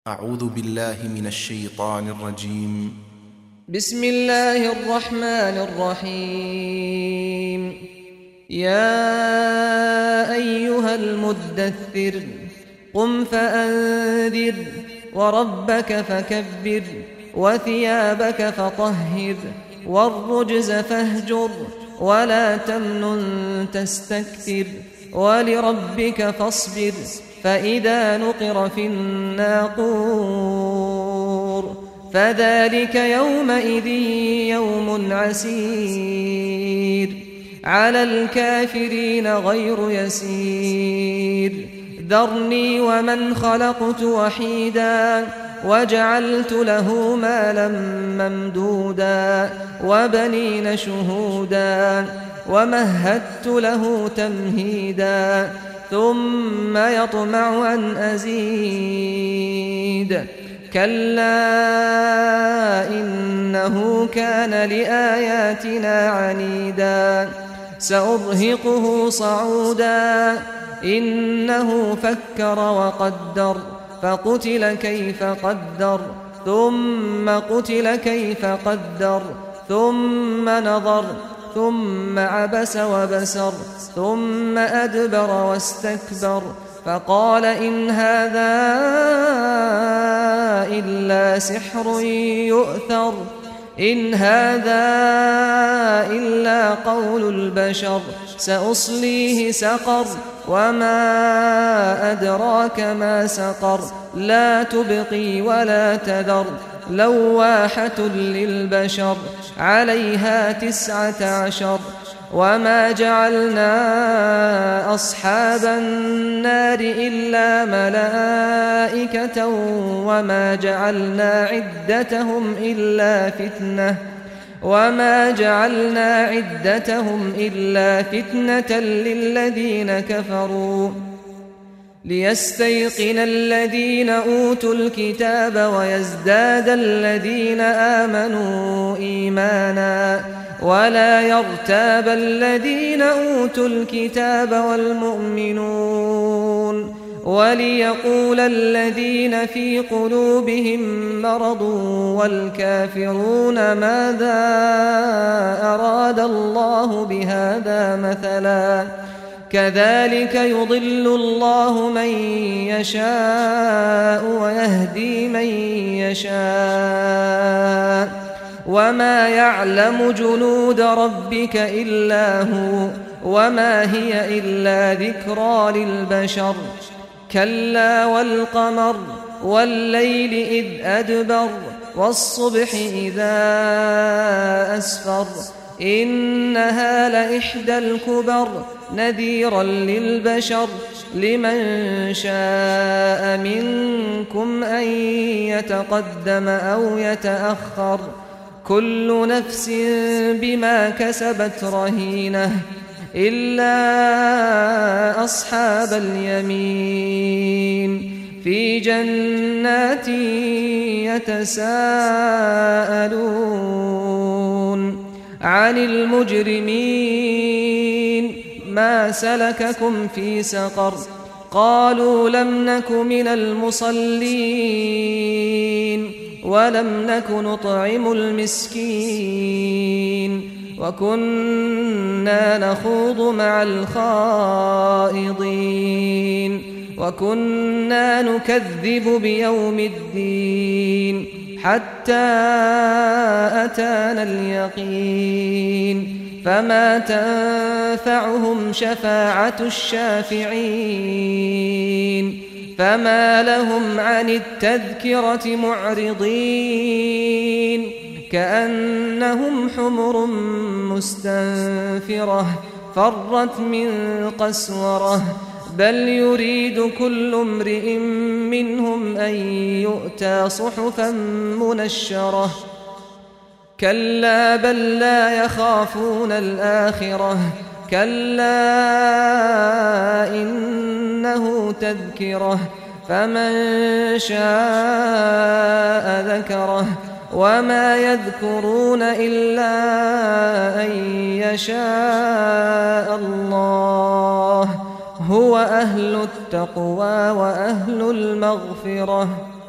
أعوذ بالله من الشيطان الرجيم. بسم الله الرحمن الرحيم. يا أيها المدثر قم فأنذر وربك فكبر وثيابك فطهر والرجز فاهجر ولا تمنن تستكثر ولربك فاصبر فإذا نقر في الناقور فذلك يومئذ يوم عسير على الكافرين غير يسير ذرني ومن خلقت وحيدا وجعلت له مالا ممدودا وبنين شهودا ومهدت له تمهيدا ثم يطمع أن أزيد كلا إنه كان لآياتنا عنيدا سأرهقه صعودا إنه فكر وقدر فقتل كيف قدر ثم قتل كيف قدر ثم نظر ثم عبس وبسر ثم أدبر واستكبر فقال إن هذا إلا سحر يؤثر إن هذا إلا قول البشر سأصليه سقر وما أدراك ما سقر لا تبقي ولا تذر لواحة للبشر عليها 19 وما جعلنا أصحاب النار إلا ملائكة وما جعلنا عدتهم إلا فتنة للذين كفروا ليستيقن الذين أوتوا الكتاب ويزداد الذين آمنوا إيمانا ولا يرتاب الذين أوتوا الكتاب والمؤمنون وليقول الذين في قلوبهم مرض والكافرون ماذا أراد الله بهذا مثلا كذلك يضل الله من يشاء ويهدي من يشاء وما يعلم جنود ربك إلا هو وما هي إلا ذكرى للبشر كلا والقمر والليل إذ أدبر والصبح إذا أسفر إنها لإحدى الكبر نذيرا للبشر لمن شاء منكم أن يتقدم أو يتأخر كل نفس بما كسبت رهينة إلا أصحاب اليمين في جنات يتساءلون عن المجرمين ما سلككم في سقر قالوا لم نك من المصلين ولم نك نطعم المسكين وكنا نخوض مع الخائضين وكنا نكذب بيوم الدين حتى أتانا اليقين فما تنفعهم شفاعة الشافعين فما لهم عن التذكرة معرضين كأنهم حمر مستنفرة فرت من قسورة بل يريد كل امرئ منهم أن يؤتى صحفا منشرة كلا بل لا يخافون الآخرة كلا إنه تذكرة فمن شاء ذكره وما يذكرون إلا أن يشاء الله هو أهل التقوى وأهل المغفرة